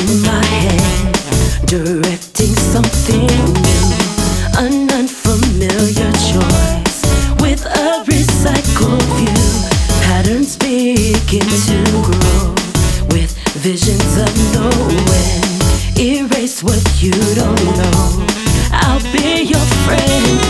in my head, directing something new, an unfamiliar choice with a recycled view. Patterns begin to grow with visions of knowing. Erase what you don't know. I'll be your friend.